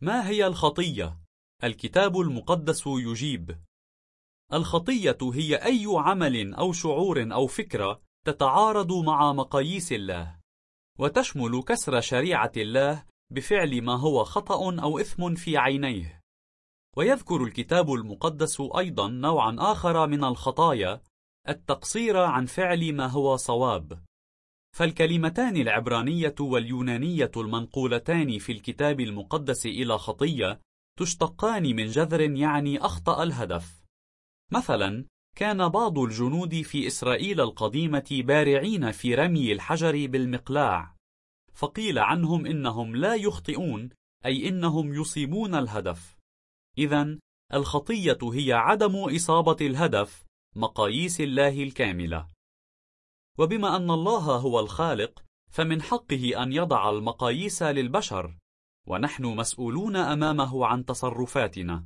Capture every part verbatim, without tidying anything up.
ما هي الخطية؟ الكتاب المقدس يجيب: الخطية هي أي عمل أو شعور أو فكرة تتعارض مع مقاييس الله، وتشمل كسر شريعة الله بفعل ما هو خطأ أو إثم في عينيه. ويذكر الكتاب المقدس أيضا نوعا آخر من الخطايا: التقصير عن فعل ما هو صواب. فالكلمتان العبرانية واليونانية المنقولتان في الكتاب المقدس إلى خطية تشتقان من جذر يعني أخطأ الهدف. مثلا، كان بعض الجنود في إسرائيل القديمة بارعين في رمي الحجر بالمقلاع، فقيل عنهم إنهم لا يخطئون، أي إنهم يصيبون الهدف. إذن الخطية هي عدم إصابة الهدف، مقاييس الله الكاملة. وبما أن الله هو الخالق، فمن حقه أن يضع المقاييس للبشر، ونحن مسؤولون أمامه عن تصرفاتنا.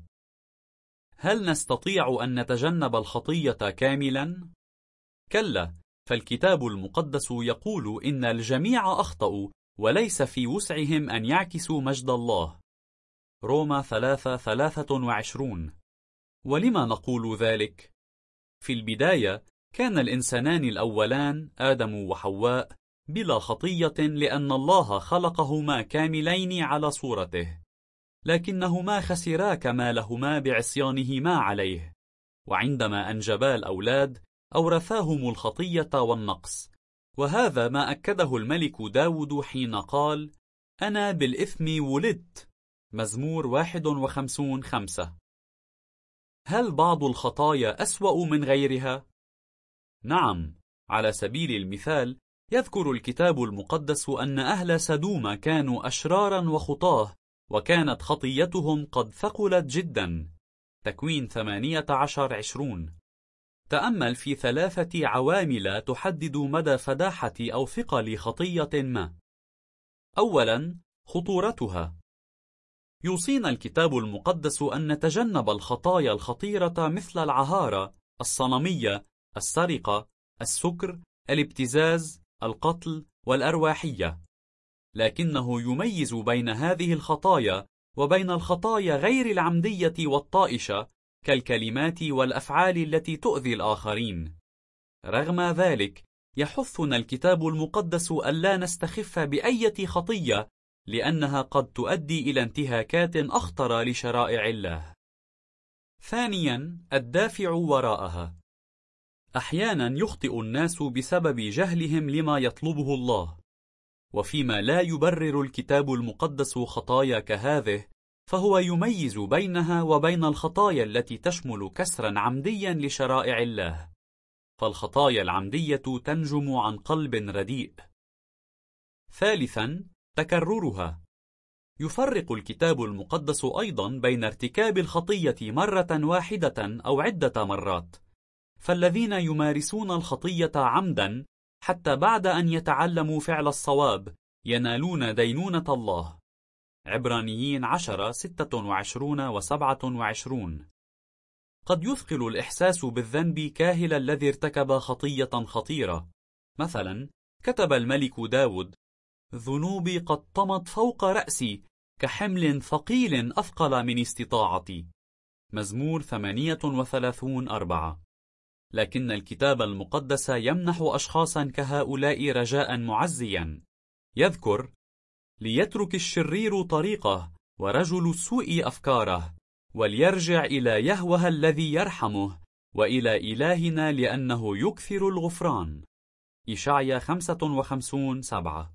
هل نستطيع أن نتجنب الخطية كاملا؟ كلا، فالكتاب المقدس يقول إن الجميع أخطأوا وليس في وسعهم أن يعكسوا مجد الله. روما ثلاثة ثلاثة وعشرون. ولما نقول ذلك؟ في البداية كان الإنسانان الأولان آدم وحواء بلا خطية، لأن الله خلقهما كاملين على صورته، لكنهما خسرا كمالهما بعصيانهما عليه، وعندما أنجبا الأولاد أورثاهم الخطية والنقص. وهذا ما أكده الملك داود حين قال: أنا بالإثم ولدت. مزمور واحد وخمسون خمسة. هل بعض الخطايا أسوأ من غيرها؟ نعم، على سبيل المثال يذكر الكتاب المقدس أن أهل سدوم كانوا أشرارا وخطاه، وكانت خطيتهم قد ثقلت جدا. تكوين ثمانية عشر عشرون. تأمل في ثلاثة عوامل تحدد مدى فداحة أو ثقل خطية ما. أولا، خطورتها. يوصينا الكتاب المقدس أن نتجنب الخطايا الخطيرة مثل العهارة، الصنمية، السرقة، السكر، الابتزاز، القتل، والأرواحية. لكنه يميز بين هذه الخطايا وبين الخطايا غير العمدية والطائشة، كالكلمات والأفعال التي تؤذي الآخرين. رغم ذلك، يحثنا الكتاب المقدس ألا نستخف بأية خطية، لأنها قد تؤدي إلى انتهاكات أخطر لشرائع الله. ثانيا، الدافع وراءها. أحيانا يخطئ الناس بسبب جهلهم لما يطلبه الله، وفيما لا يبرر الكتاب المقدس خطايا كهذه، فهو يميز بينها وبين الخطايا التي تشمل كسرا عمديا لشرائع الله، فالخطايا العمدية تنجم عن قلب رديء. ثالثا، تكررها. يفرق الكتاب المقدس أيضا بين ارتكاب الخطية مرة واحدة أو عدة مرات، فالذين يمارسون الخطية عمدا حتى بعد أن يتعلموا فعل الصواب ينالون دينونة الله. عبرانيين عشرة ستة وعشرون وسبعة وعشرون. قد يثقل الإحساس بالذنب كاهل الذي ارتكب خطية خطيرة. مثلا، كتب الملك داود: ذنوبي قد طمت فوق رأسي كحمل ثقيل أثقل من استطاعتي. مزمور ثمانية وثلاثون أربعة. لكن الكتاب المقدس يمنح أشخاصا كهؤلاء رجاء معزيا. يذكر: ليترك الشرير طريقه ورجل السوء أفكاره، وليرجع إلى يهوه الذي يرحمه، وإلى إلهنا لأنه يكثر الغفران. إشعيا خمسة وخمسون سبعة.